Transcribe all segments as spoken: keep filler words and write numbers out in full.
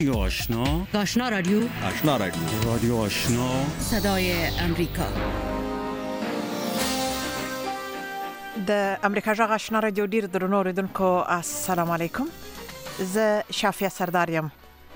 رادیو آشنا آشنا رادیو آشنا رادیو رادیو آشنا صدای امریکا. د امریکا جغ آشنا رادیو ډیر درنو اوریدونکو السلام علیکم. زه شافیه سردار یم.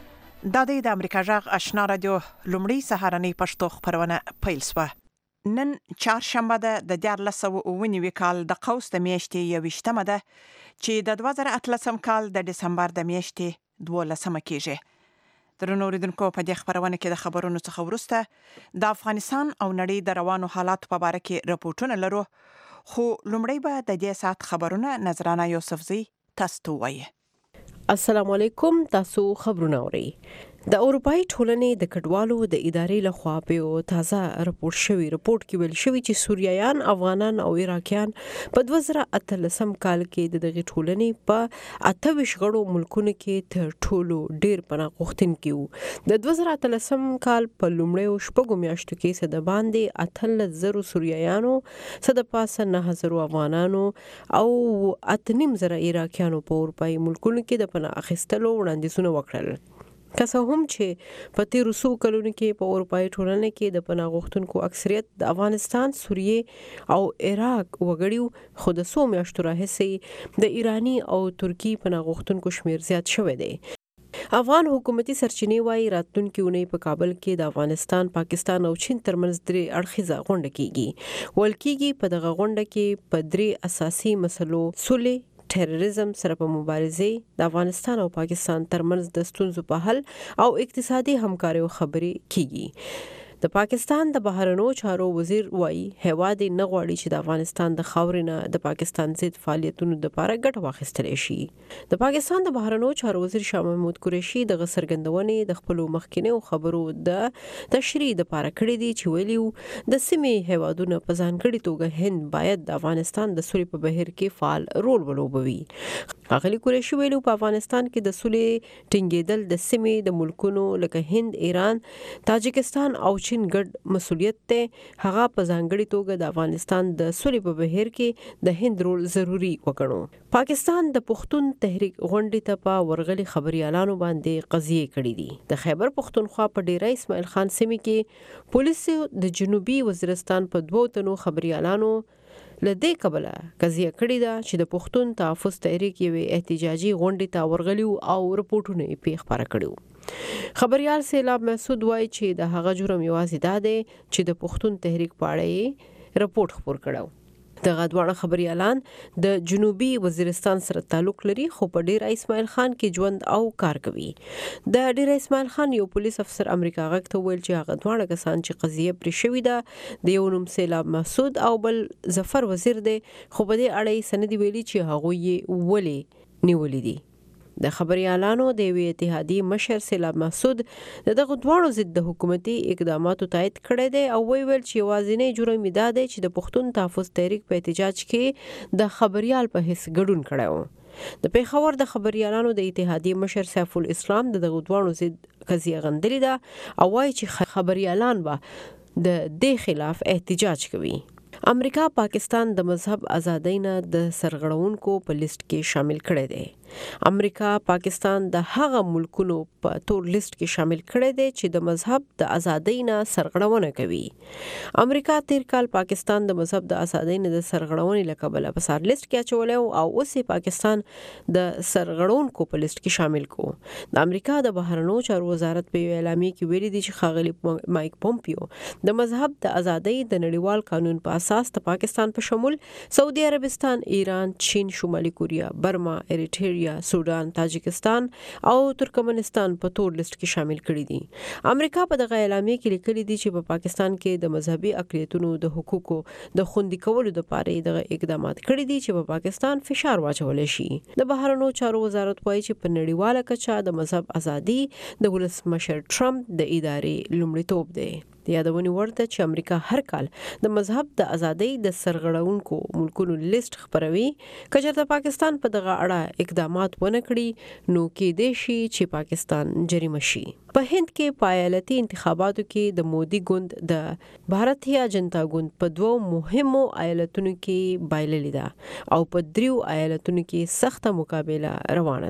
دا د امریکا جغ آشنا رادیو لومړی سهارنۍ پښتو خبرونه پیل شوه. نن چهارشنبه ده د دیارلس سوه اوه نوي کال د قوس د میاشتې یوویشتمه ده چې د دوه زره اتلسم کال د دسمبر د میاشتې دولسمه کېږي. درنو اوریدونکو په دې خبرونه کې د خبرونو څخه وروسته د افغانستان او نړۍ د روانو حالات په اړه کې راپورټونه لرو، خو لومړی به د دې سات خبرونه نظرانه یوسفزی تاسو ته وایي. السلام علیکم، تاسو خبرونه اورئ. د اروپאי ټولنې د کډوالو د ادارې لخوا په تازه راپور شوی راپورټ کې ویل شوی چې سوریایان، افغانان او عراقیان په دوه زره اتلسم کال کې د دغه ټولنې په اته ویشت غړو ملکونو کې تر ټولو ډیر پناه غوښتونکي وو. د دوه زره اتلسم کال په لومړیو شپږو میاشتو کې څه د باندې اتلس زرو سوریایانو، څه د پاسه نه زرو افغانانو او اته نیم زره عراقیانو په اروپאי ملکونو کې د پناه اخیستلو وړاندیزونه وکړل. که څه هم چې په تیرو څو کلونو کې په اروپאי ټولنه کې د پناه غوښتونکو اکثریت د افغانستان، سوریې او عراق وګړي، خو د څو میاشتو راهیسې د ایرانی او ترکی پناه غوښتونکو شمیر زیات شوی دی. افغان حکومتي سرچینې وايي راتلونکي اونۍ په کابل کې د افغانستان، پاکستان او چین ترمنځ درې اړخیزه غونډه کیږي. ول کیږي په دغه غونډه کې په درې اساسي مسلو سولې، تروریزم سره په مبارزه، د افغانستان او پاکستان ترمنځ د ستونزو په حل او اقتصادي همکاریو خبرې کیږي. د پاکستان د بهرنیو چارو وزیر وایي هیواد نه غواړي چې د افغانستان د خاورې نه د پاکستان ضد فعالیتونو لپاره ګټه واخیستل شي. د پاکستان د بهرنیو چارو وزیر شاه محمود قریشي د څرګندونې د خپل مخکینیو خبرو د تشریح لپاره کړې دي چې ویلیو د سیمې هیوادونو په ځانګړي توګه هند باید د افغانستان د سولې په بهیر کې فعال رول ولوبوي. اغلی قریشي ویلو په افغانستان کې د سولې ټینګېدل د سیمې د ملکونو لکه هند، ایران، تاجکستان او چین ګډ مسولیت ته. هغه په ځانګړي توګه د افغانستان د سولې په بهیر کې د هند رول ضروری وګڼو. پاکستان د پښتون تحریک غونډې ته په ورغلي خبريالانو باندې قضیه کړې دي. د خیبر پښتونخوا په ډیره اسماعیل خان سیمه کې پولیسو د جنوبي وزیرستان په دوو تنو خبريالانو لدې قبله قضیه کړې ده چې د پښتون تحفظ تحریک یوې احتجاجي غونډې ته ورغلی او رپورټونه یې خپاره کړي. خبريال سیلاب مسعود وایي چې د هغه جرم یوازې دا دی چې د پښتون تحریک په اړه یې رپورټ خپور کړو. دغه دواړه خبريالان د جنوبي وزیرستان سره تعلق لري، خو په ډیر اسماعیل خان کې ژوند او کار کوي. د ډیر اسماعیل خان یو پولیس افسر امریکا غږ ته ویل چې هغه دواړه کسان چې قضیه پرې شوې ده د یو نوم سیلاب مسعود او بل ظفر وزیر دی، خو په دې اړه یې سند ویلي چې هغه یې ولې نیولې دي. د خبريالانو د وی اتحادیه مشر سیلاب مسعود دغه دواړو ضد د حکومتي اقداماتو تایید کړی دی او وی ویل چې یوازینی جرم دا دی چې د پښتون تحفظ تحریک په احتجاج کې د خبريال په حص ګډون کړو. د پیښور د خبريالانو د اتحادیه مشر سیف الاسلام دغه دواړو ضد قضیه غندلې ده او وایي چې خبريالان به د دې خلاف احتجاج کوي. امریکا پاکستان د مذهب ازادۍ نه د سرغړونکو په لیست کې شامل کړی دی. امریکا پاکستان د هغه ملکونو په تور لیست کې شامل کړی دی چې د مذهب د ازادۍ نه سرغړونه کوي. امریکا تیر کال پاکستان د مذهب د ازادۍ نه د سرغړونې لکبله په سر لیست کې اچولی او اوس پاکستان د سرغړونکو په لیست کې شامل کو. د امریکا د بهرنیو چارو وزارت په اعلامیه کې ویلي دي چې ښاغلي مایک پومپیو د مذهب د ازادۍ د نړیوال قانون په اساس د پاکستان په شمول سعودي عربستان، ایران، چین، شمالي کوریا، برما، اریټریا، سودان، تاجکستان او ترکمنستان په تور لیست کې شامل کړي دي. امریکا په دغه اعلامیه کې لیکلي دي چې په پاکستان کې د مذهبي اقلیتونو د حقوقو د خوندي کولو لپاره دغه اقدامات کړي دي چې په پاکستان فشار واچول شي. د بهرنیو چارو وزارت وایي چې په نړیواله کچه د مذهب ازادي د ولسمشر ټرمپ د ادارې لومړیتوب دی. یادونې ورته چې امریکا هر کال د مذهب د ازادۍ د سرغړونکو ملکونو لیست خبروي. که چېرته پاکستان په دغه اړه اقدامات ونه کړي نو کېدای شي چې پاکستان جریمه شي. په هند کې په ایالتي انتخاباتو کې د مودي ګوند د بھارتیا جنتا ګوند په دوو مهمو ایالتونو کې بایللې ده او په دریو ایالتونو کې سخته مقابله روانه ده.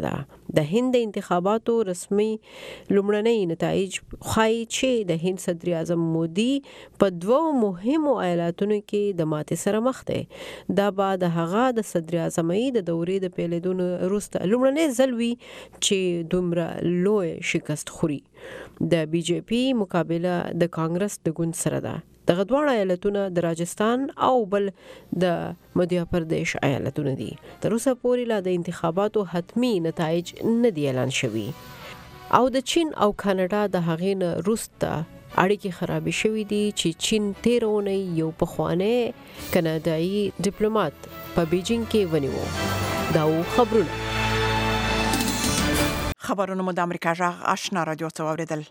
د هند د انتخاباتو رسمي لومړنۍ نتایج ښایي چې د هند صدر اعظم مودي په دوه مهمو ایالتونو کې د ماتې سره مخ دی. دا به د هغه د صدر اعظمۍ د دورې د پیلېدو وروسته لومړنی ځل وي چې دومره لوی شکست خوري. د بي جے پي مقابله د کانګرس د ګوند سره ده. دغه دوه ایالتونه د راجستان او بل د مدھیه پردیش ایالتونه دي. تر اوسه پورې لا د انتخاباتو حتمی نتایج نه دي اعلان شوي او د چین او کاناډا د هغې نه وروسته اړیکې خرابې شوې دي چې چین تېره اونۍ یو پخوانی کاناډایي ډیپلوماټ په بیجینګ کې ونیو. دا و خبرونه. خبرونه مو د امریکا جغ آشنا رادیو څخه واوریدل.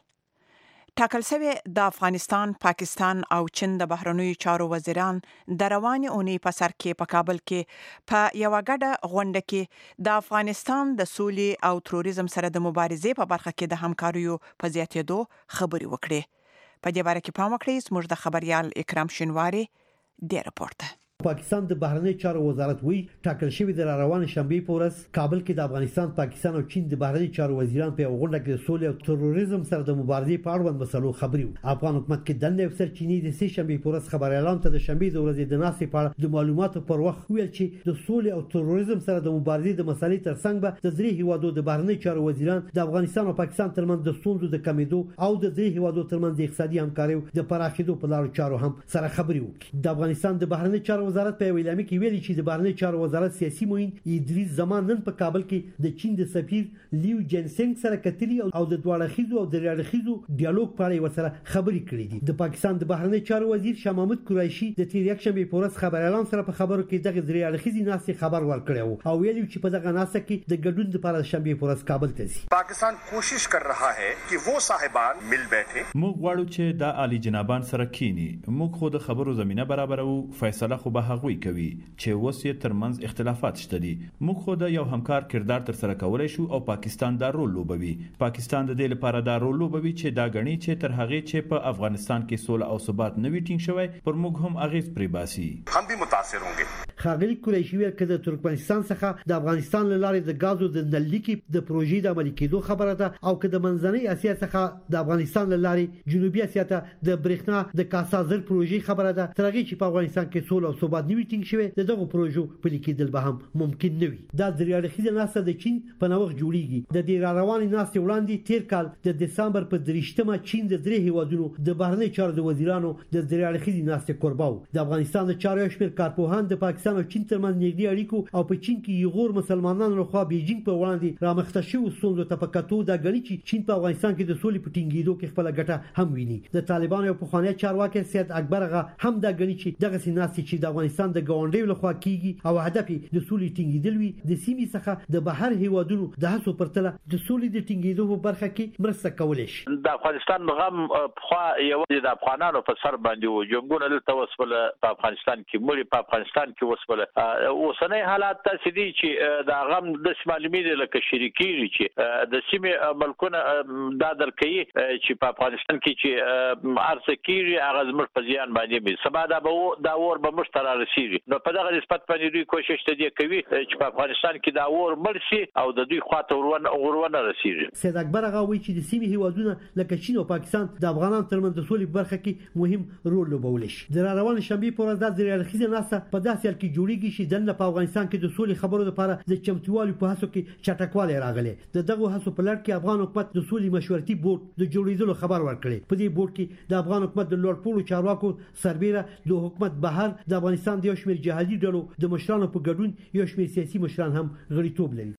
ټاکل شوی د افغانستان، پاکستان او چین د بهرنیو چارو وزیران د روانې اونۍ په سر کې په کابل کې په یو غډه غونډه کې د افغانستان د سولې او تروریزم سره د مبارزې په برخه کې د همکاریو په زیاتېدو خبرې وکړې. په دې باره کې پام وکړئ. زموږ د خبريال اکرام شینواری د راپورټ. پاکستان د بهرنی چارو وزارت وی ټاکل شوی د روان شنبه په ورځ کابل کې د افغانستان، پاکستان او چین د بهرنی چارو وزیران په غونډه کې د سولې او تروریزم سره د مبارزې په اړه مسلو خبري. افغان حکومت کې دنده افسر چینی د سه شنبه په ورځ خبر اعلان ته د شنبه د ورځې د ناسې په اړه د معلوماتو پر وخت ویل چې د سولې او تروریزم سره د مبارزې د مسلې ترڅنګ به د درې هیوادو د بهرنی چارو وزیران د افغانستان او پاکستان ترمنځ د ستونزو د کمیدو او د درې هیوادو ترمنځ د اقتصادي همکاریو د پراخېدو په لارو چارو هم سره خبري وکړي. د افغانستان د بهرنی چارو وزارت په ویلامه کې ویلي چې د بهرنی چارو وزارت سیاسي معین ادریس زمان نن په کابل کې د چین د سفیر لیو جنسنګ سره کتلی او د دواړه خيزو او د ریاړخیزو ډیالوګ په اړه ورسره خبرې کړې دي. د پاکستان د بهرنی چارو وزیر شاه محمود قریشي د تیر یک شنبه په ورځ خبر اعلان سره په خبرو کې دغه ریاړخیزي ناسې خبر ورکړی او ویلي چې په دغه ناسې کې د ګډون لپاره شنبه په ورځ کابل ته ځي. پاکستان کوشش کر رہا ہے کہ وہ صاحبان مل بیٹھے. موږ غواړو چې د عالی جنابان سره کینی. موږ خو د خبرو زمينه برابرو. فیصله خو به هغوی کوي چې وسیه ترمنځ اختلافات شته دي. موږ خو د یو همکار کردار تر سره کولای شو او پاکستان دا رول لوبوي. پاکستان د دې لپاره دا رول لوبوي چې دا غني چې تر هغه چې په افغانستان کې سوله او ثبات نوي ټینګ شوی پر موږ هم اغیز پری باسي. هم به متاثر هونګي. خاغلی قریشي ویل چې د ترکمنستان څخه د افغانستان لارې د غازو د نلیکي د پروژې د عملي کېدو خبره ده او که د منځنۍ اسیا څخه د افغانستان لارې جنوبي اسیا ته د برېښنا د کاسازر پروژې خبره ده. ترغه چې په افغانستان کې سوله او ثبات نوي ټینګ شوی دغه پروژو په لیکېدل به هم ممکن نه وي. دا د ریاړخیزه ناسه د چین په نوښت جوړیږي. د دې رواني ناسې وړاندې تیر کال د دسمبر په دریشتمه چین د درې هیوادونو د بهرنی چارو د وزیرانو د ریاړخیزه ناسې قرباو. د افغانستان د چارو شمیر کارپوهان د پاکستان او چین ترمنځ نږدې اړیکو او په چین کې یغور مسلمانانو لخوا بیجینګ په وړاندې رامخته شوی ستونزو ته په کتو دا غني چې چین په افغانستان کې د سولې په ټینګېدو کې خپل ګټه هم ویني. د طالبانو یو پخوانی چارواکي سید اکبر غا هم دا غني چې دغه سیناسي چې د افغانستان د ګاونډیو لخوا کیږي او هدف د سولې ټینګېدل وي د سیمې څخه د بهر هیوادونو د هڅو پرتله د سولې د ټینګېدو په برخه کې مرسته کولای شي. د افغانستان غم خو یو د افغانانو په سر باندې و جنگونه دلته وسول په افغانستان کې مړي په افغانستان کې وسول اوسنۍ حالات ته دي چې د غم د معلومي د لکه شریکي چې د سیمې ملکونه د درکې چې په افغانستان کې چې ارزه کیږي هغه زموږ په ځان باندې به سبا دا به دا ور به مشترک رسیږي. نو په دغه نسبت باندې دوی کوشش ته کوي چې په افغانستان کې دا ور مرسي او د دوی خواته ورونه ورونه رسیږي. سید اکبر هغه وایي چې د سیمې هیوادونه لکه چین او پاکستان د افغانانو ترمنځ د سولې برخه کې مهم رول لوبولی شي. د روان شنبه په ورځ د ریاړخیزه ناسه په داسې حال کې جوړیږي چې د په افغانستان کې د سولې خبرو لپاره د چمتووالي په هڅو کې چټکوالی راغلی. د دغه هڅو په لړ کې افغان حکومت د سولې مشورتي بورډ د جوړېدلو خبر ورکړي. په دې بورډ کې د افغان حکومت د لوړ پوړو چارواکو سربېره د حکومت بهر د افغانستان د یو شمېر جهادي ډلو د مشرانو په ګډون یو شمېر سیاسي مشران هم غړیتوب لري.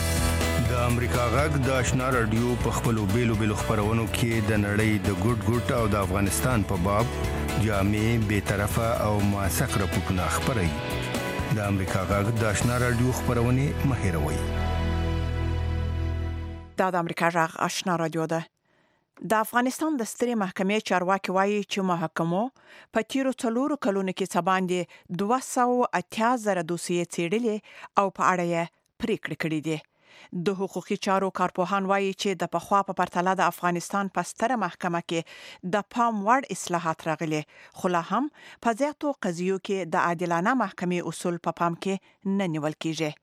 د امریکا غږ د آشنا رادیو په خپلو بیلو بیلو خبرونو کې د نړۍ د ګډ ګډ او د افغانستان په باب جامع بے طرفه او موثق راپورټونه خبري. د امریکا غږ د آشنا رادیو خبرونه مهیروي. دا د امریکا غږ آشنا رادیو ده. د افغانستان د سترې محکمې چارواکي وایي چې محکمو په تیرو څلورو کلونو کې څه باندې دوه سوه اتیا زره دوسیې څېړلې او په اړه یې پریکړې کړې دي. د حقوقي چارو کارپوهان وایي چې د پخوا په پرتله د افغانستان په ستره محکمه کې د پام وړ اصلاحات راغلي، خو لا هم په زیاتو قضیو کې د عادلانه محکمې اصول په پام کې نه نیول کیږي.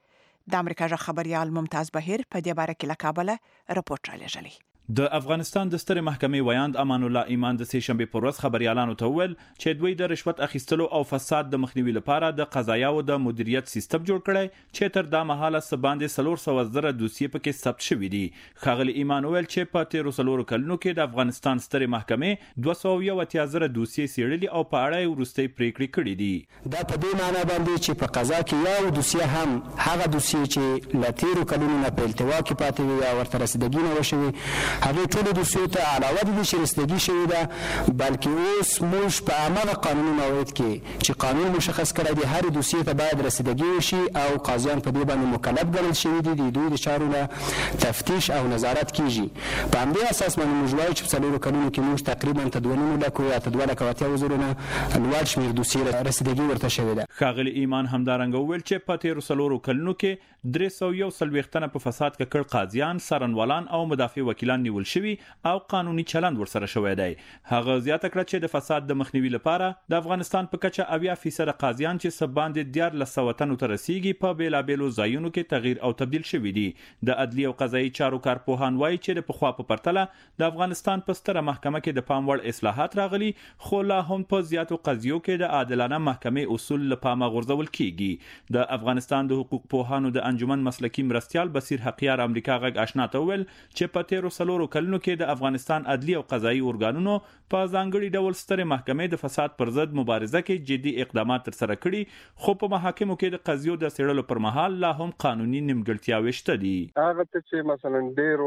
د امریکا ژغ خبريال ممتاز بهیر په دې باره کې له کابل راپورټ را لېږلی. د افغانستان د ستر محکمې ویاند امان الله ایمان د سه شنبه پر ورځ خبريالانو ته ویل چې دوی د رشوت اخیستلو او فساد د مخنیوي لپاره د قضایاو د مدیریت سیستم جوړ کړی چې تر دا مهاله سباندې څلور سوه زره دوسیې پکې ثبت شوې دي. خاغلی ایمان ویل چې په تیرو څلورو کلونو کې د افغانستان ستر محکمې دوه سوه یو اتیا زره دوسیې څېړلي او په اړه یې وروستۍ پریکړې کړې دي. دا په دې معنی باندې چې په قضا کې یو دوسیه هم هغه دوسیې چې له تیرو کلونو نه په التوا کې پاتې وي یا ورته رسیدګي نه وشوي هغه ټول دوسیو ته علاوه د دې شرستګي شوې ده بلکې اوس موږ په عمل قانوني موارد کې چې قانون مشخص کړی دی هر دوسیې ته باید رسیدګي وشي او قاضیان په دې باندې مکلف ګڼل شوي دي د دوی د چارو نه تفتیش او نظارت کیږي. په همدې اساس باندې موږ وایو چې په څلورو کلونو کې موږ تقریبا ته دوه نیم لکو یا ته دوه لکه اتیا زره نه لوړ شمېر دوسیې رسیدګي ورته شوې ده. خاغلی ایمان همدارنګه وویل چې په تیرو څلورو کلونو کې درې سوه یو څلوېښت تنه په فساد کې کړ قاضیان، څارنوالان او مدافع وکیلان نیول شوي او قانوني چلند ورسره شوی دی. هغه زیاته کړه چې د فساد د مخنیوي لپاره د افغانستان په کچه اویا فیصد قاضیان چې سباندې دیارلس سوه تنو ته رسیږي په بیلابیلو ځایونو کې تغییر او تبدیل شوي دي. د عدلي او قضایي چارو کارپوهان وایي چې د پخوا په پرتله د افغانستان په ستره محکمه کې د پام وړ اصلاحات راغلي خو لا هم په زیاتو قضیو کې د عادلانه محکمې اصول له پامه غورځول کیږي. د افغانستان د حقوق پوهانو د انجمن مسلکی مرستیال بصیر حقیار امریکا غږ آشنا ته ویل چې په تیرو څلورو کلونو کې د افغانستان عدلي او قضایي ارګانونو په ځانګړي ډول ستر محکمې د فساد پر ضد مبارزه کې جدي اقدامات ترسره کړي خو په محاکمو کې د قضیو د څېړلو پر مهال لا هم قانوني نیمګړتیاوې شته دي. هغه چې مثلا ډېر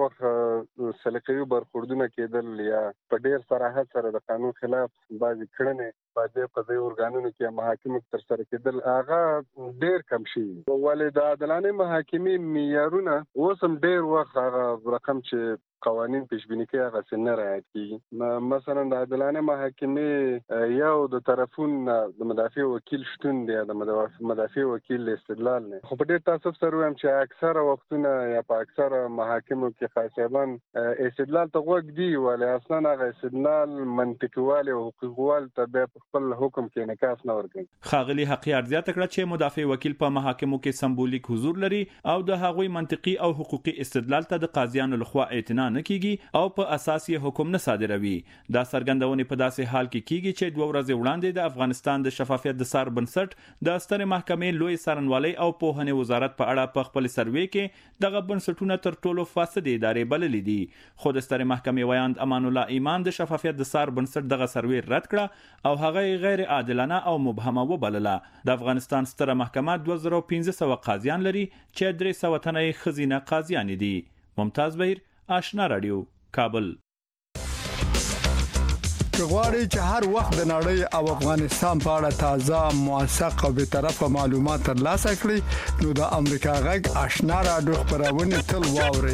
وخت سلیقوي برخوردونه کېدل یا په ډېر صراحت سره د قانون خلاف بعضې کړنې په دې قضایي ارګانونو کې محاکمو کې ترسره کېدل هغه ډېر کم شوي. ولې د عادلانه محاکمې معیارونه اوس هم ډېر وخت هغه رقم چې قوانین پیشبینی کوي هغه څه نه رعایت کیږي. مثلا د عادلانه محاکمې یو د طرفون د مدافع وکیل شتون دی د مدافع وکیل استدلال نه خو په ډېر تاسف سره وایم چې اکثره وختونه یا په اکثره محاکمو کې خاصبان استدلال ته غوږ دی ولې اصلا هغه استدلال منطقي او حقوقي ته به خپل حکم کې انعکاس نه ورکوي. خاغلی حقیار زیاته کړه چې مدافع وکیل په محاکمو کې سمبولیک حضور لري او د هغوی منطقي او حقوقي استدلال ته د قاضیانو لخوا اعتنا نه کیږي او په اساس یې حکم نه صادروي. دا څرګندونه په داسې حال کې کیږي چې دوه ورځې وړاندې د افغانستان د شفافیت د سار بنسټ د ستر محکمې لوی څارنوالۍ او پوهنې وزارت په اړه په خپل سروې کې دغه بنسټونه تر ټولو فاسدې ادارې بللې دي خو د ستر محکمې ویاند امان الله ایمان د شفافیت د سار بنسټ دغه سروې رد کړه او هغه غیر عادلانه او مبهمه وبلله. د افغانستان ستر محکمه دوه زره پنځه سوه قاضیان لري چې درې سوه تنه ښځینه قاضیان دي. ممتاز بهیر آشنا رادیو کابل. غواړئ چې هر وخت د نړۍ او افغانستان په اړه تازه موثق او به طرفه معلومات ترلاسه کړئ نو د امریکا غږ آشنا رادیو خبرونه تل واورئ.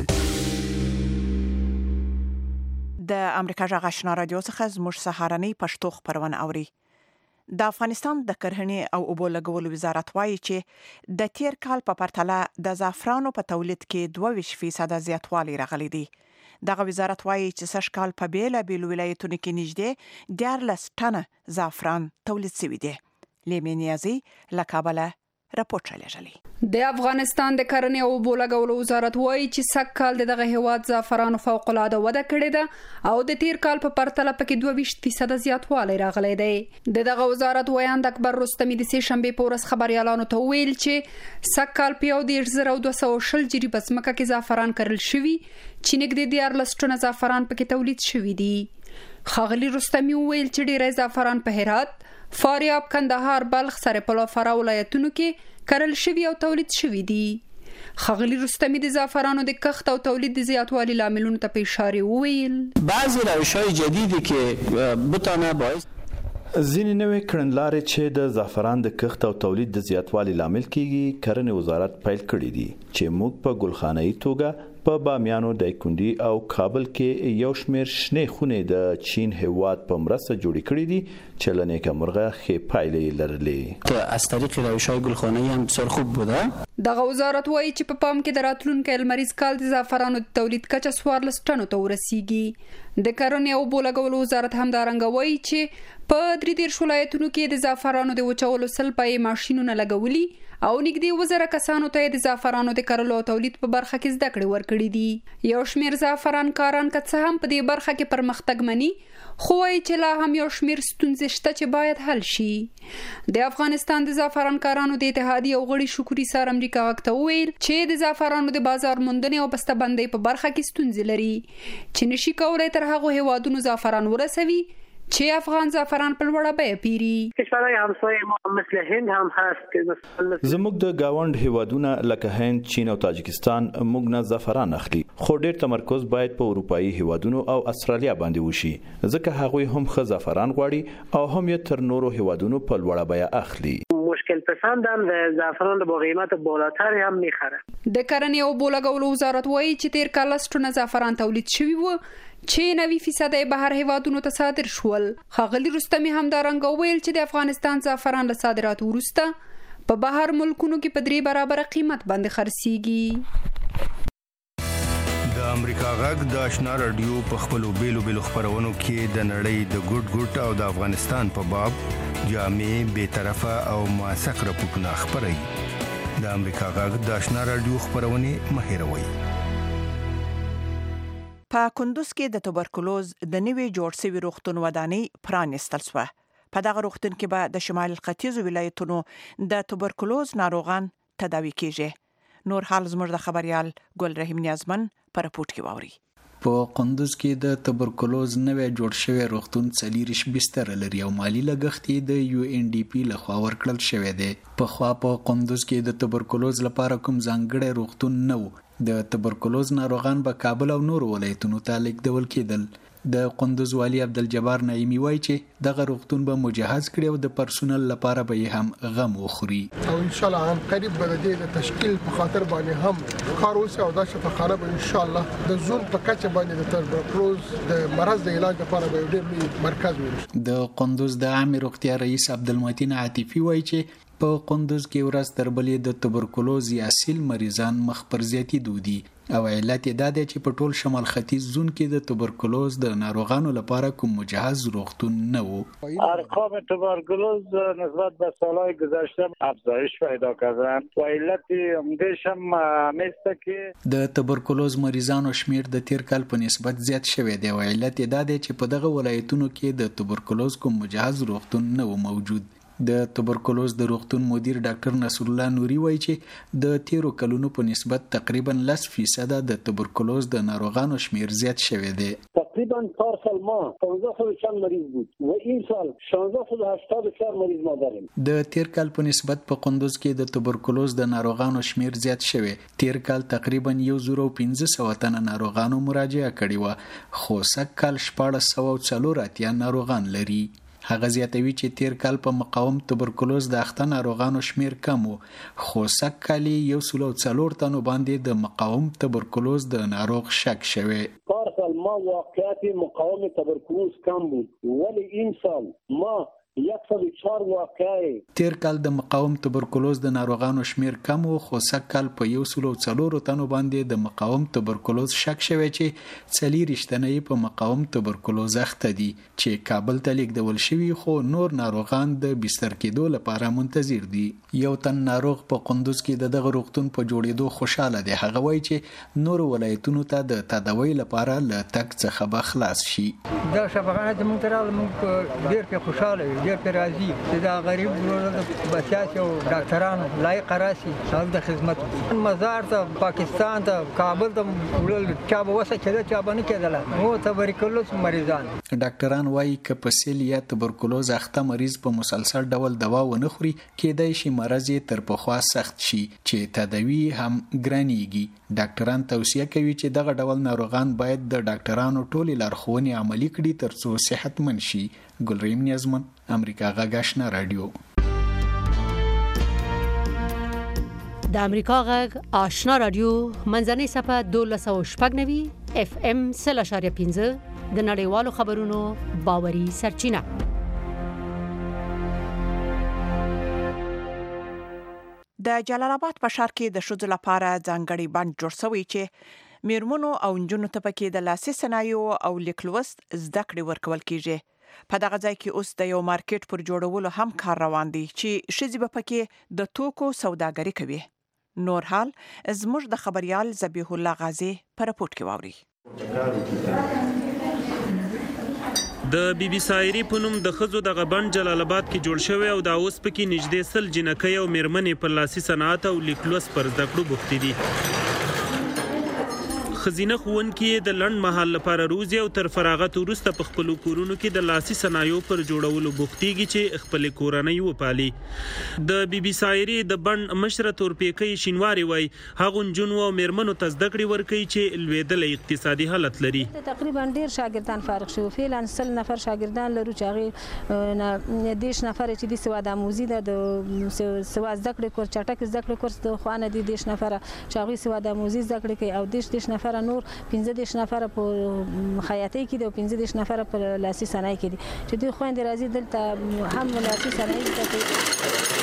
د امریکا غږ آشنا رادیو څخه زموږ سهارنۍ پښتو خبرونه اوري. د افغانستان د کرهنې او اوبو لګولو وزارت وایي چې د تیر کال په پرتله د زعفرانو په تولید کې دوه ویشت فیصد زیاتوالی راغلی دی. دغه وزارت وایي چې سږ کال په بیلابیلو ولایتونو کې نږدې دیارلس ټنه زعفران تولید شوي دي. لیمې نیازي له کابله راپورټ رالیږلی. د افغانستان د کرنې او اوبو لګولو وزارت وایي چې سږ کال دغه هیواد زعفرانو فوق العاده وده کړې ده او د تیر کال په پرتله پکې دوه ویشت فیصد زیاتوالی راغلی دی. د دغه وزارت ویاند اکبر رستمي د سه شنبې په ورځ خبريالانو ته ویل چې سږ کال په یو دېرش زره او دوه سوه شل جریبه ځمکه کې زعفران کرل شوي چې نږدې دیارلس ټنه زعفران پکې تولید شوي دي. ښاغلي رستمي ویل چې ډېری زعفران په هرات، فاریاب، کندهار، بلخ، سرپل او فراه ولایتونو کې کرل شوي او تولید شوي دي. ښاغلي رستمي د زعفرانو د کښت او تولید د زیاتوالي لاملونو ته په اشاره وویل بعضی روش‌های جدیدی که بتونه باعث ځینې نوې کړنلارې چې د زعفران د کښت او تولید د زیاتوالي لامل کیږي کرنې وزارت پیل کړی دي چې موږ په ګلخانه‌ای توګه په بامیانو، دایکنډي او کابل کې یو شمېر شنې خونې د چین هیواد په مرسته جوړې کړې دي چې له نیکمرغه ښې پایلې لرلې. از طریق روش‌های گلخانه‌ای هم بسیار خوب بوده. دغه وزارت وایي چې په پام کې د راتلونکي المریز کال د زعفرانو د تولید کچه څوارلس ټنو ته ورسیږي. د کرنې او اوبو لګولو وزارت همدارنګه وایي چې په درې دېرش ولایتونو کې د زعفرانو د وچولو سل پای ماشینونه لګولي او نږدې وزره کسانو ته د زعفرانو د کرلو او تولید په برخه کې زده کړې ورکړې دي. یو شمیر زعفران کاران که څه هم په دې برخه کې پرمختګ مني، خو وايي چې لا هم یو شمیر ستونزې شته چې باید حل شي. د افغانستان د زعفران کارانو د اتحادیې او غړي شکوري سار امریکا غږ ته وویل چې د زعفرانو د بازار موندنې او بسته‌بندۍ په برخه کې ستونزې لري چې نشي کولای تر هغو هیوادونو زعفران ورسوي چې افغان زعفران په لوړه بیه پیري. کشورهای همسایه ما مثل هند هم هست که زموږ د گاوند هیوادونه لکه هند، چین او تاجکستان موږ نه زعفران اخلي، خو ډیر تمرکز باید په اروپאי هیوادونو او استرالیا باندې وشي، ځکه هغوی هم ښه زعفران غواړي او هم یې تر نورو هیوادونو په لوړه بیه اخلي. مشکل پسندن و زعفران با قیمت بالاتری هم میخره. د کرنې او بولګولو وزارت وایي چې تیر کال لسټونه زعفران تولید شوی وو چې نوي فیصد بهر هیوادونو ته صادر شول. ښاغلي رستمي همدارنګه ویل چې د افغانستان زعفران له صادراتو وروسته په بهر ملکونو کې په درې برابر قیمت باندې خرڅيږي. د امریکا غږ د آشنا رادیو په خپلو بیلو بیلو خبرونو کې د نړۍ د ګډ ګډ او د افغانستان په باب جامع، بے طرفه او موثق راپورټونه خبري. د امریکا غږ د آشنا رادیو خبرونه مهیروي. په کندوز کې د توبرکلوز د نوي جوړ شوي روغتون ودانۍ پرانستل شوه. په دغه روغتون کې به د شمال ختیځو ولایتونو د توبرکلوز ناروغان تداوي کیږي. نور حال زموږ د خبريال ګل رحیم نیازمن پر راپورټ کې واوري. په کندوز کې د توبرکلوز نوې جوړ شوی روغتون څلوریش بستر لري او مالی لګښت د یو ان ډي پی لخوا ورکړل شوی دی. په خوا په کندوز کې د توبرکلوز لپاره کوم ځانګړی روغتون نه و. د توبرکلوز ناروغان به کابل او نور ولایتونو ته لیږدول کېدل. د کندوز والی عبدالجبار نعیمی وایي چې دغه روغتون به مجهز کړي او د پرسونل لپاره به هم غم وخوري او ان شاء الله ان قریب به د تشکیل په خاطر باندې هم کار وشي او دا شفاخانه به ان شاء الله د زون په کچه باندې د توبرکلوز د مرض د علاج لپاره به ډېر مرکز وي. د کندوز د عامه روغتیا رئیس عبدالمتین عاطفي وایي چې په کندوز کې ورځ تر بلې د توبرکلوز یا سیل مریضان مخ پر زیاتېدو دي او علت یې دا دی چې په ټول شمال ختیځ زون کې د توبرکلوز د ناروغانو لپاره کوم مجهز روغتون نه و. ارقام توبرکلوز نسبت به سالهای گذشته افزایش پیدا کردن و علت عمده‌اش هم همینه که د توبرکلوز مریضانو شمیر د تیر کال په نسبت زیات شوی دی او علت یې دا دی چې په دغه ولایتونو کې د توبرکلوز کوم مجهز روغتون نه و موجود. د توبرکلوز د روغتون مدیر ډاکټر نصر الله نوري وایي چې د تیرو کلونو په نسبت تقریبا لس فیصد د توبرکلوز د ناروغانو شمیر زیات شوی دی. تقریبا پارسال ما پانزده و چند مریض بود و این سال شانزده و هشتاد و چهار مریض ما داریم. د تیر کال په نسبت په کندوز کې د توبرکلوز د ناروغانو شمیر زیات شوی. تیر کال تقریبا یو زره او پنځه سوه تنه ناروغانو مراجعه کړې و خو سږ کال شپاړس سوه او څلور اتیا ناروغان لري. هغه زیاتوي چې تیر کال په مقاوم توبرکلوز د اخته ناروغانو شمیر کم و خو سږ کال یو سل او څلور تنو باندې د مقاوم توبرکلوز د ناروغ شک شوی. پارسال ما واقعیت مقاوم توبرکلوز کم بود ولی این سال ما یکصد و چهار واقعه. تیر کال د مقاوم توبرکلوز د ناروغانو شمیر کم و خو سږ کال په یو سل او څلور تنو باندې د مقاوم توبرکلوز شک شوی چې څلوېښت تنه په مقاوم توبرکلوز اخته دي چې کابل ته لیږدول شوي خو نور ناروغان د بستر کېدو لپاره منتظر دي. یو تن ناروغ په کندوز کې د دغه روغتون په جوړېدو خوشاله دی. هغه وایي چې نور ولایتونو ته د تداوی لپاره له تک څخه به خلاص شي. دا شفاخانه زموږ ته راغله موږ ډېر پرې خوشاله یو ډېر پرې راضي چې دا غریب ورونه بچیات او ډاکټرانو لایق راسي هغه د خدمت مزار ته پاکستان ته کابل ته وړل چا به وسه کېده چا به نه کېدله نو توبرکلوز مریضان. ډاکټران وایي که په سیل یا توبرکلوز اخته مریض په مسلسل ډول دوا ونه خوري کېدای شي مرض یې تر پخوا سخت شي چې تداوی هم ګرانیږي. ډاکټران توصیه کوي چې دغه ډول ناروغان باید د ډاکټرانو ټولې لارښوونې عملي کړي ترڅو صحتمند شي. ګلریم نیازمن، امریکا غږ آشنا رادیو. د امریکا غږ آشنا رادیو منځنۍ صفحه دولس او شپږ نوي اف ام سل اشاریه پنځه د نړیوالو خبرونو باوري سرچینه. د جلال آباد په ښار کې د ښځو لپاره ځانګړی بانک جوړ شوی چې میرمنو او نجونو ته پکې د لاسي صنایعو او لیک لوست زده کړې ورکول کیږي. په دغه ځای کې اوس د یو مارکیټ پر جوړولو هم کار روان دی چې ښځې به پکې د توکو سوداګري کوي. نور حال زموږ د خبريال ذبیح الله غازی په رپورت کې واوري. د بي بي سایری په نوم د خزو د غبن جلال آباد کې جوړ شوی او د اوس پکې نږدې سل جنکۍ او میرمنې په لاسي صنعت او لیکلوس پر زده کړو بوختې دي. خزینه ښوونکي د لنډ مهال لپاره روزي او تر فراغت وروسته په خپلو کورونو کې د لاسي صنایعو پر جوړولو بوختېږي چې خپل کورنۍ وپالي. د بي بي سایری د بن مشره تورپیکۍ شینواری وای هغه نجونو او میرمنو ته زده کړې ورکوي چې لویدل اقتصادي حالت لري. تقریبا ډیر شاګردان فارغ شو، فعلا سل نفر شاګردان لرو چې هغه دیش نفر چې د سواد آموزي د سواد زده کړې کور چټک زده کړې کورس د خوانه دي دیش نفر چې هغه سواد آموزي زده کړې کوي او دیش دیش نفر نور پنځه دیش نفر په خیاطۍ کې دي او پنځه دیش نفر په لاسي صنایع کې دي چې دوی خويندې راځي دلته هم لاسي صنایع کوي.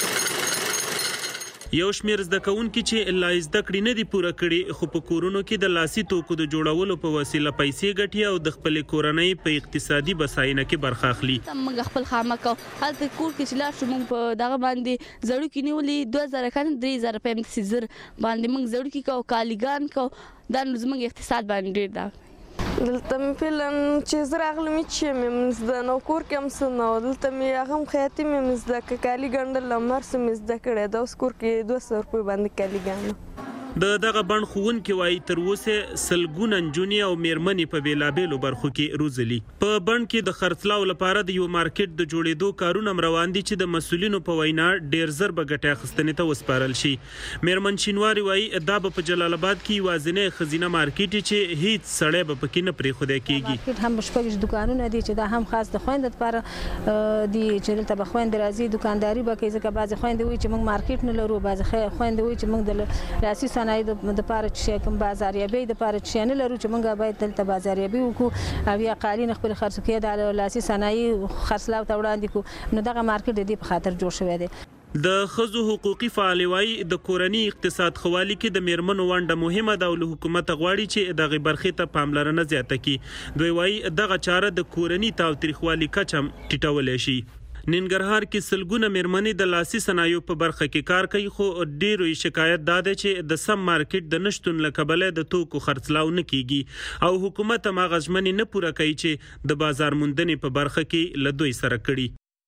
یو شمیر زده کوونکي چې لا زده کړې نه دي پوره کړي خو په کورونو کې د لاسي توکو د جوړولو په وسیله پیسې ګټي او د خپل کورنۍ په اقتصادي بساینه کې برخه اخلي. موږ خپل خامه کو هلته کور کې چې لا شوم په دغه باندې زړو کې نیولې دوه زره کان درې زره په سیزر باندې موږ زړو کې کو کالیګان کو دا زموږ اقتصاد باندې ډیر دا دلته مې فعلا چې زه راغلم چې مې زده نو کور کې هم څه نه و دلته مې هغه هم خیاطي مې زده کړه کالي ګنډل هم هر څه مې زده کړی دا اوس کور کې دوه سوه روپۍ باندې کالي ګنډم. د دغه بڼ ښوونکي وایي تر اوسه سلګونه نجونې او میرمنې په بېلابېلو برخو کې روزلي. په بڼ کې د خرڅلاو لپاره د یو مارکیټ د جوړېدو کارونه روان دي چې د مسؤلینو په وینا ډېر زر به ګټې اخیستنې ته وسپارل شي. میرمن شینواری وایي دا به په جلال آباد کې یوازینی ښځینه مارکیټ چې هیڅ سړی به پکې نه پرېښودی کېږي. مارکیټ هم شپږ دکانونه دي چې دا هم خاص د خویندو لپاره دي چې دلته به خویندې راځي دکانداري به کوي ځکه بعضې خویندې وایي چې موږ مارکیټ نه لرو، بعضې خویندې وایي چې موږ د لاسي صنایعو د لپاره چې کوم بازاریابي د لپاره چې نه لرو چې موږ باید دلته بازاریابي وکړو او یا قالین خپل خرڅ کړي د لاسي صنایع خرڅلاو ته وړاندې کړو. نو دغه مارکیټ د دې په خاطر جوړ شوی دی. د خزو حقوقي فعال وای د کورنی اقتصاد خوالي کې د میرمنو ونډه مهمه ده او له حکومت غواړي چې دغه برخې ته پاملرنه زیاته کړي. دوی وای دغه چاره د کورنی تاوتریخوالي کچم ټیټول شي. ننګرهار کې سلګونه میرمنې د لاسي صنایعو په برخه کې کار کوي خو ډېرو شکایت داده چې د سم مارکیټ د نشټون له کبله د توکو خرڅلاو نه کیږي او حکومت هم هغه ژمنې نه پوره کوي چې د بازار موندنې په برخه کې له دوی سره کړي.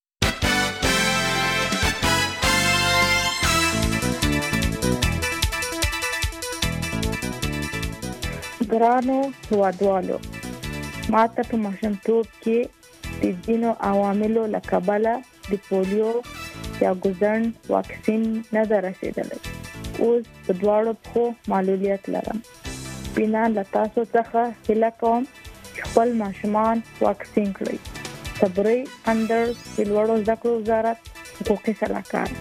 ګرانو هیوادوالو ماته په ماشومتوب کې د ځینو عواملو له کبله د پولیو یا ګوزڼ واکسین نه ده رسېدلی. اوس په دواړو پښو معلولیت لرم. بینا له تاسو څخه هیله کوم چې خپل ماشومان واکسین کړئ. صبري اندر د لوړو زده کړو وزارت حقوقي سلاکار.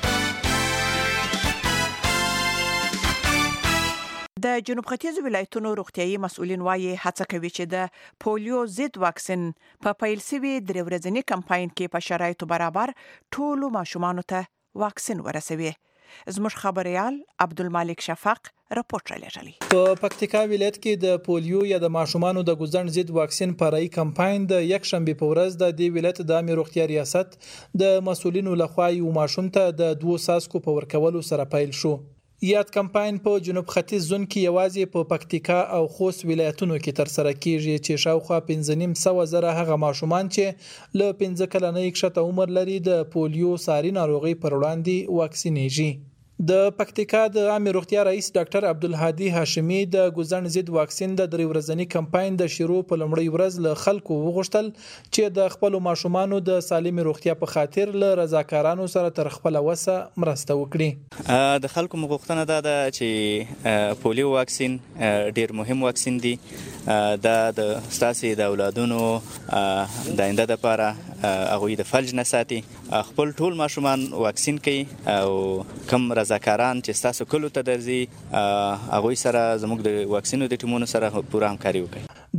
د جنوب ختیځ ولایتونو روغتيایي مسؤلین وايي هڅه کوي چې د پولیو ضد واکسین په پیل شوی درې ورځنی کمپاین کې په شرایطو برابر ټولو ماشومانو ته واکسین ورسوي. زموږ خبريال عبدالمالک شفق رپورټ رالیږلی. په پکتیکا ولایت کې د پولیو یا د ماشومانو د ګوزڼ ضد واکسین پرای کمپاین د یک شنبه په ورځ د دې ولایت د عامه روغتیا ریاست د مسؤلینو لخوا یو ماشوم ته د دوه ساسکو په ورکولو سره پیل شو. یاد کمپاین په جنوب ختیځ زون کې یوازې په پکتیکا او خوست ولایتونو کې تر سره کیږي چې شاوخوا پنځه نیم سوه زره هغه ماشومان چې له پنځه کلنۍ کښته عمر لري د پولیو ساري ناروغي پر وړاندې واکسینېږي. د پکتیکا د عامه روغتیا رئیس ډاکټر عبدالهادي هاشمي د ګوزڼ ضد واکسین د درې ورځنی کمپاین د شروع په لومړۍ ورځ له خلکو وغوښتل چې د خپل ماشومانو د سالم روغتیا په خاطر له رضاکارانو سره تر خپل وسه مرسته وکړي. د خلکو مغوښتنه دا ده چې پولیو واکسین ډیر مهم واکسین دی. دا د ستاسو د اولادونو د آینده لپاره هغه د فلج نه ساتي. خپل ټول ماشومان واکسین کوي او کم رضاکاران چې تاسو کلو ته درځي هغه سره زموږ د واکسینو د ټیمونو سره پوره همکاري وکړي.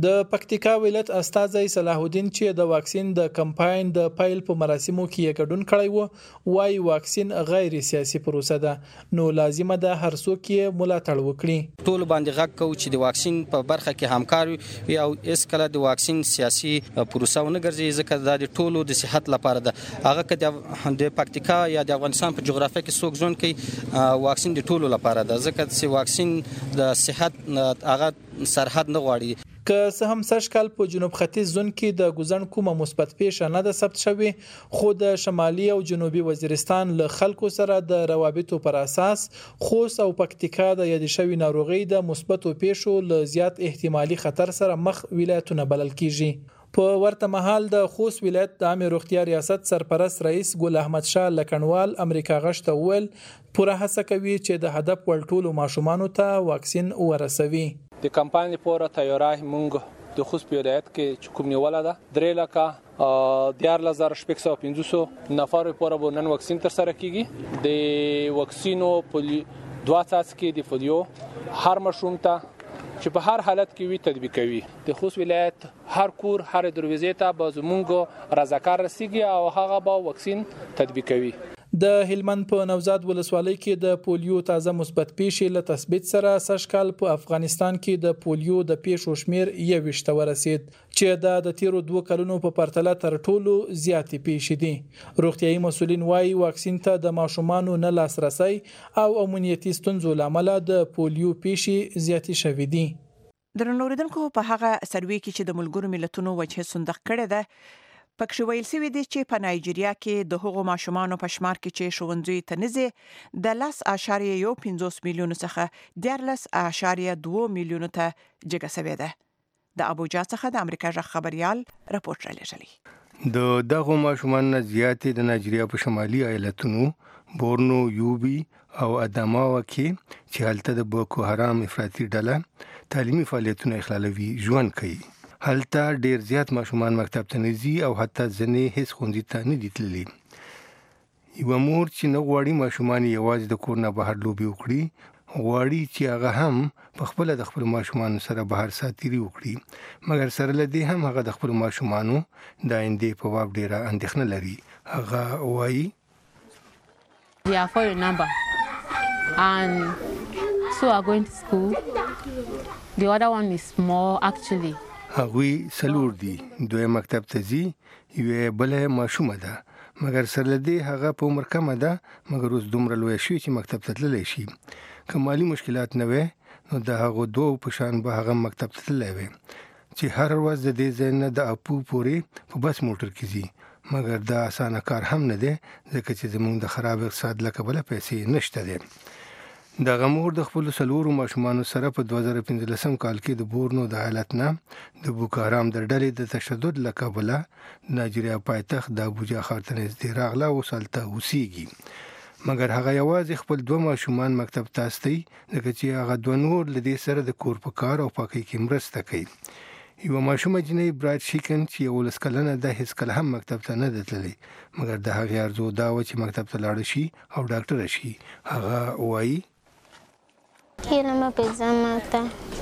د پکتیکا ولایت استاذ صلاح الدین چې د واکسین د کمپاین د پایل په مراسمو کې ګډون کړی وو وايي واکسین غیر سیاسي پروسه ده نو لازمه ده هر څوک یې ملاتړ وکړي. ټول باندې غږ کوي چې د واکسین په برخه کې همکار وي او اس کله د واکسین سیاسي پروسه ونه ګرځي ځکه د ټولو د صحت لپاره ده. هغه که د پکتیکا یا د افغانستان په جغرافیه کې څوک ځون کوي واکسین د ټولو لپاره ده ځکه چې واکسین د صحت هغه سرحد نه غواړي. که څه هم سږ کال په جنوب ختیځ زون کې د ګوزن کومه مثبت پیښه نه ده ثبت شوې خو د شمالي او جنوبي وزیرستان له خلکو سره د روابطو پر اساس خوست او پکتیکا د یاد شوی ناروغي د مثبتو پیښو له زیات احتمالي خطر سره مخ ولایتونه بلل کیږي. په ورته مهال د خوست ولایت د عامه روغتیا ریاست سرپرست رئیس ګل احمد شاه لکنوال امریکا غشته ول پوره هڅه کوي چې د هدف ولټولو ماشومان ته واکسین ورسوي. د کمپاین لپاره تیاری مونږ د خوست ولایت کې کوم نیوله ده درې لکه دیار لزر شپږ سوه پنځوس نفر لپاره به نن واکسین تر سره کیږي. د واکسینو په دوه اساس کې د فولیو هر مشروم ته چې په هر حالت کې وی تطبیقوي. د خوست ولایت هر کور هر دروازې ته به زمونږ رضاکار رسیږي او هغه به واکسین تطبیقوي. د هلمند په نوزاد ولسوالۍ کې د پولیو تازه مثبت پیښې له تثبیت سره سږ کال په افغانستان کې د پولیو د پیښو شمیر یوویشت ورسید چې د تیرو دوه کلونو په پرتله تر ټولو زیاتې پیښې دي. روغتيایي مسولین وايي واکسین ته د ماشومانو نه لاسرسي او امنیتي ستونزو لامل د پولیو پیښې زیاتې شوې دي. درنوریدونکو په هغه سروي کې چې د ملګرو ملتونو وجه صندوق کړی ده پکښ ویل سوي دي چې په نایجیریا کې د هغو ماشومانو په شمار کې چې ښوونځي ته نزي د لاس اشاریه یو پنځوس میلیون څخه دیارلس اشاریه دوه میلیون ته جګه شوې ده. د ابوجا څخه د امریکا ژغ خبريال راپورټ را لېږلی. د دغه ماشومان زیاتې د نایجیریا په شمالي ایالتونو بورنو یوبي او اداماوا کې چې هلته د بوکو حرام افراطي ډله تعلیمي فعالیتونه اخلالوي ژوند کوي. هلته ډیر زیات ماشومان مکتب ته نه ځي او حتی ځنې هیڅ ښوونځي ته نه دي تللي. یوه مور چې نه غواړي ماشومان یوازې د کور نه بهر لوبې وکړي غواړي چې هغه هم په خپل د خپل ماشومان سره بهر ساتيري وکړي مګر سره لدی هم هغه د خپل ماشومانو د آینده په باب ډیره اندېښنه لري. هغه وایي They are for a number and so are going to school. The other one is small actually. هغوی سلور دي دوی مکتب ته ځي یوه بل ماشومه ده مګر سره لدی هغه په عمر کمه ده مګر اوس دومره لوی شوی چې مکتب ته تللی شي. که مالی مشکلات نه وي نو د هغه دوه په شان به هغه مکتب ته تللی وي چې هر ورځ د دې ځای نه د اپو پورې په بس موټر کې ځي مګر دا اسانه کار هم نه دی ځکه چې زموږ د خراب اقتصاد له کبله پیسې نشته دي. د غمور د خپل سلورو ماشومان سره په دوه زره پنځلسم کال کې د بورنو د حالت نه د بوکو حرام د ډلې د تشدد له کبله نایجیریا پایتخت د ابوجا ښار ته نږدې راغله او هلته اوسېږي مګر هغه یوازې خپل دوه ماشومان مکتب ته استوي ځکه چې هغه دوه نور له دې سره د کور په کار او پاکۍ کې مرسته کوي. یوه ماشومه جنۍ برایټ شیکن چې یولس کلنه ده هیڅ کله هم مکتب ته نه ده تللی مګر د هغې ارزو دا وه چې مکتب ته لاړه شي او ډاکټره شي. هغه وایي Quiero me pensar mata.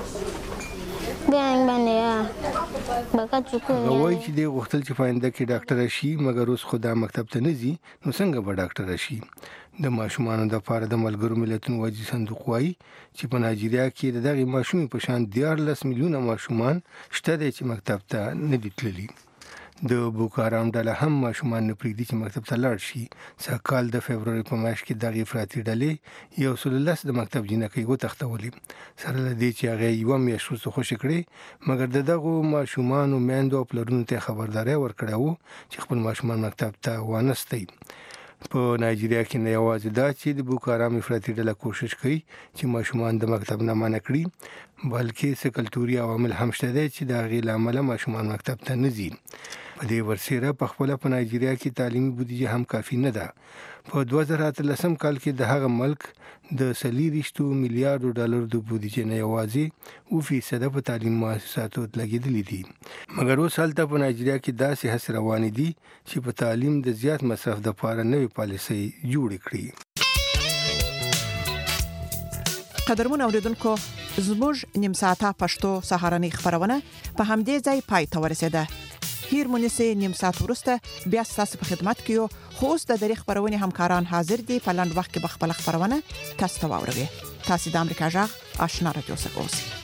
Bien باندې بګه چکو. وایي چې د غوښتل چې پاینده کې ډاکټر شي مګر اوس خدا مکتب ته نه ځي نو څنګه به ډاکټر شي. د ماشومانو د لپاره د ملګرو ملتونو وجې صندوق وایي چې په نایجیریا کې د دغه ماشومې په شان دیارلس میلیونه ماشومان شته دي چې مکتب ته نه دي تللي. د بوکو حرام ډله هم ماشومان نه پرېږدي چې مکتب ته لاړ شي. سږ کال د فبروري په میاشت کې دغې افراطي ډلې یو سل لس د مکتب جینکۍ وتښتولې سره له دې چې هغې یوه میاشت وروسته خوشي کړې مګر د دغو ماشومانو میندو او پلرونو ته خبرداری ورکړی و چې خپل ماشومان مکتب ته وانستئ. په نایجیریا کې نه یوازې دا چې د بوکو حرام افراطي ډله کوشش کوي چې ماشومان د مکتب نه منع کړي بلکې څه کلتوري عوامل هم شته دي چې د هغې له امله ماشومان مکتب ته نه ځي. په دې ورسره په خپله په نایجیریا کې تعلیمي بودیجه هم کافي نه ده. په دوه زره اتلسم کال کې د هغه ملک د څلېرویشتو میلیارډو ډالرو د بودیجې نه یوازې اووه فیصده په تعلیم مؤسساتو لګېدلي دي مګر اوس هلته په نایجیریا کې داسې هڅې روانې دي چې په تعلیم د زیات مصرف دپاره نوې پالیسۍ جوړې کړي. قدرمن اوریدونکو زموږ نیم ساعته پښتو سهارنۍ خبرونه په همدې ځای پای ته ورسېده. هیر مونږه نیم ساعت ورسته بیا تاسو په خدمت کې یو. خو اوس د دری خبرونه همکاران حاضر دي په لاند وخت کې بخپل خبرونه تاسو ته واوروي. تاسو د امریکا جغ آشنا رادیو څخه اوسئ.